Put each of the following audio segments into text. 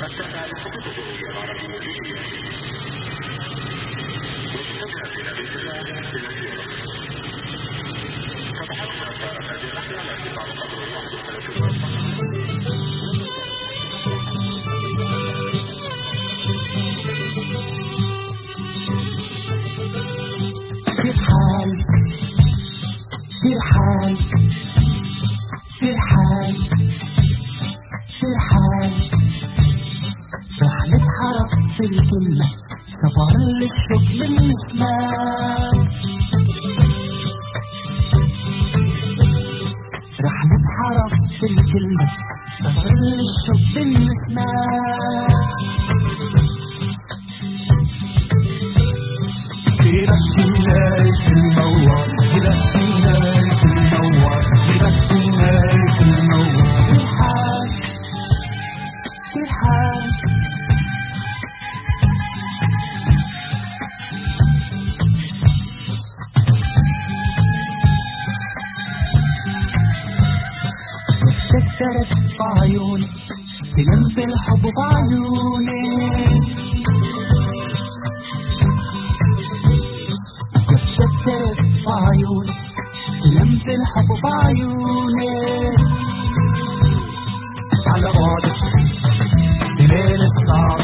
تعرف خطوط الجمهورية العربية الليبية واتجه من الاتجاه إلى اليمن. فتحرك مسار هذه الرحلة على ارتفاع قدره 31 ترحال رح نتحرك بالكلمة سفر للشوق للنسمان. رح نتحرك بالكلمة سفر للشوق للنسمان. بركنا الموار بركنا الموار بركنا الموار. ترحال تكترت في عيوني تلم في الحب في عيوني. تكترت في عيوني تلم في الحب في عيوني. على بعدك بليل الصعب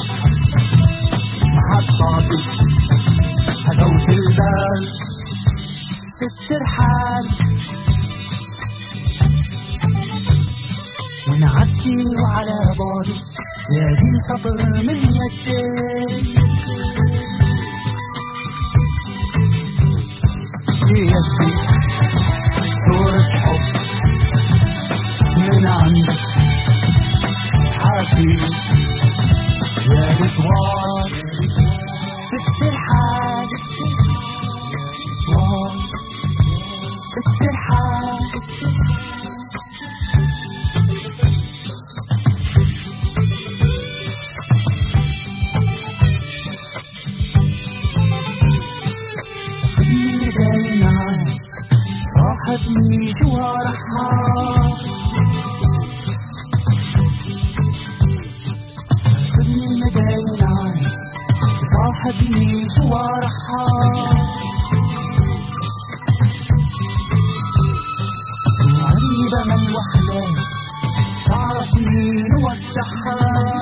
محطاتي هدوت البال في الترحال. ونعدي وعلى بعدي زادي صبر من يديك. بيدي صورة حب من عندك حكي يا رضوان في الترحال. في الترحال خدني داين معاك صاحبني جوارحها. صاحبني جوارحها. غريبة من الوحدة تعرف مين ودعها.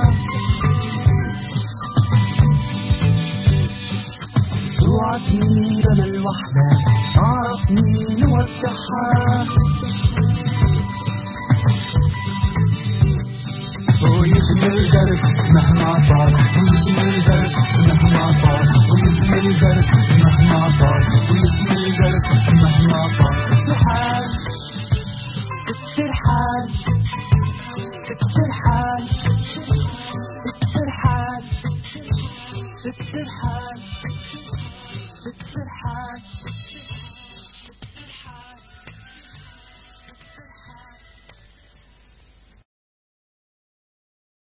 غريبة من الوحدة تعرف مين ودعها. ويبني الدرب مهما طال ويبني الدرب مهما طال ويبني الدرب مهما طال ويبني الدرب مهما طال. ترحال الترحال الترحال الترحال الترحال الترحال.